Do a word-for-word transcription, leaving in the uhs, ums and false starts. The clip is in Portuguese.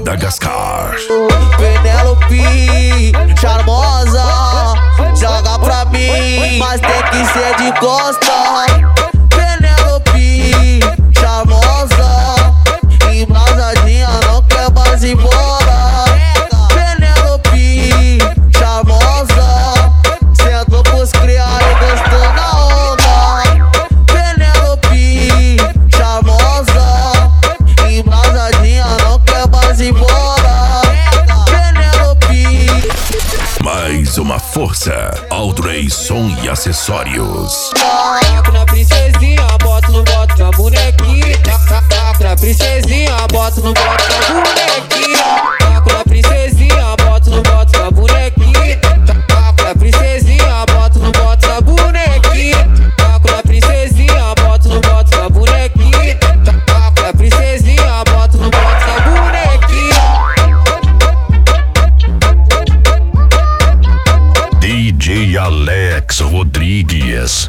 Madagascar. Penélope, charmosa, joga pra mim, mas tem que ser de costa. Penélope, charmosa, embrasadinha, não quer mais ir embora. Penélope, charmosa, sentou pros cria e gostou na onda. Penélope, charmosa, embrasadinha, não quer mais ir embora. Penélope. Mais uma força, Aldrey Som e Acessórios. Taco na princesinha, bota no bota na bonequinha. Taco na princesinha, bota no bota na bonequinha. Taco na princesinha, bota no bota na bonequinha. Taco na princesinha, bota no bota na bonequinha. Taco na princesinha, bota no bota na bonequinha. Taco na princesinha, bota no bota na bonequinha. D J Alex Rodrigues.